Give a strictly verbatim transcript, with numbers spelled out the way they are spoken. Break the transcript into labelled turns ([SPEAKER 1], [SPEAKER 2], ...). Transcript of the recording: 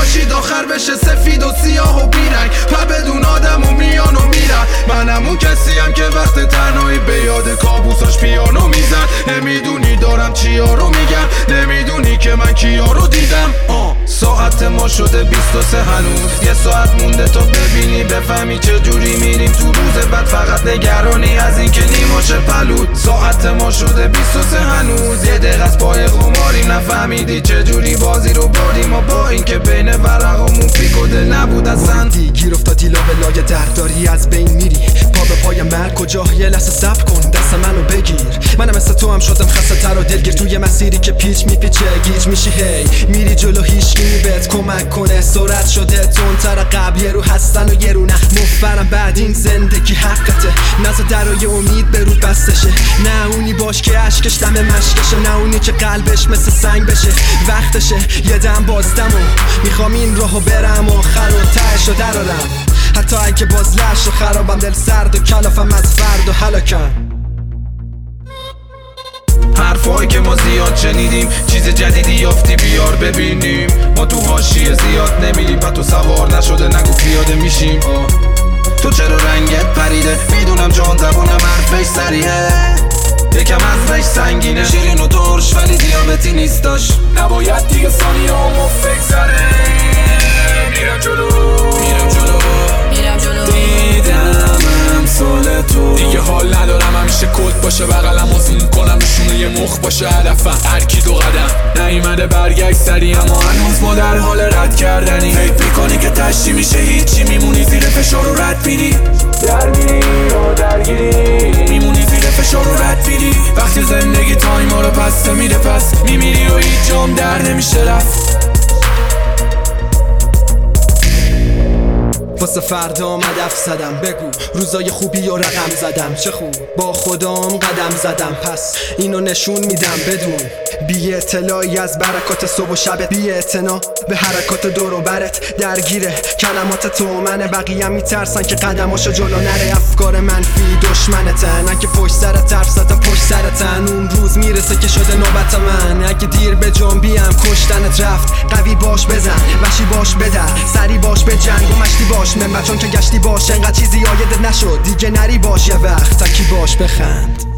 [SPEAKER 1] خورشید آخر بشه سفید و سیاه و بیرنگ و بدون آدم و میان و میرن. منم اون کسیم که وقت تنهایی به یاد کابوساش پیانو میزن. نمیدونی دارم چیا رو میگم، نمیدونی که من کیا رو دیدم. آه ساعت ما شده بیست و سه هنوز، یه ساعت مونده تا ببینی بفهمی چه جوری میریم تو روز بعد. فقط نگرانی از این که نیماشه پلود. ساعت ما شده بیست و سه هنوز، یه دقیقه از پای قماریم نفهمیدی چه جوری بازی رو بردیم. و با این که بین ورقامون فیک و دل نبود اصلا.
[SPEAKER 2] گیر افتادی لابلای درداری از بین میری، پا به پای مرگ کجا؟ یه لحظه صبر کن دست منو بگیر. منم مثل تو هم شدم خسته تر و دلگیر توی مسیری که پیچ میپیچه گیج میشی. هی میری جلو هیچکی بهت کمک کنه، سرعت شده تندتر قبل، یه رو هستن و یه رو نه. مفرم بعد این زندگی حقته، نزا درای امید به رو بستشه. نه اونی باش که عشقش دم مشکشه، نه اونی که قلبش مثل سنگ بشه. وقتشه یه دم بازدم و میخوام این راهو برم آخر و تهشو درارم. حتی اگه باز لش و خرابم، دل سرد و کلافم از فرد و هلاکم.
[SPEAKER 1] حرفایی که ما زیاد شنیدیم، چیز جدیدی یافتی بیار ببینیم. ما تو حاشیه زیاد نمیریم و تو سوار نشده نگو پیاده میشیم. آه. تو چرا رنگت پریده؟ میدونم جان زبونم حرفش سریعه، یکم از وش سنگینه. شیرین و ترش ولی دیابتی نیستاش.
[SPEAKER 3] نباید دیگه ثانیه همو فکر زره. میرم جلو
[SPEAKER 4] میرم جلو میرم جلو
[SPEAKER 3] دیدم امثال تو دیگه حال ندارم همیشه کد باشه بغلم و زوم کنم نشونه یه مخ باشه هدفم هر کی دو قدم نیومده برگشت سری، اما هنوز ما در حال رد کردنی. فکر میکنی که تشتی میشه هیچی، میمونی زیر فشار و رد میری. درگیری و درگیری میمونی زیر فشار و رد میری. وقتی زندگی تایما رو پس میده پس میمیری و هیچ جام در نمیشه رفت.
[SPEAKER 2] واسه فردا مدف زدم، بگو روزای خوبی و رقم زدم. چه خوب با خودم قدم زدم، پس اینو نشون میدم بدون بی اطلاعی از برکات صبح و شبت. بی اعتنا به حرکات دور و برت درگیره کلمات تو منه. بقیه میترسن که قدماشو جلو نره، افکار منفی دشمنتن. اگه پشت سرت حرف زدم پشت سرتن، اون روز میرسه که شده نوبت من. اگه دیر به جنبیم کشتنت رفت، قوی باش بزن وحشی باش بدر، سری باش به جنگ و مشتی باش منبع، چون که گشتی باش انقدر چیزی آیدت نشد دیگه نری باش. یه وقت تکی باش بخند.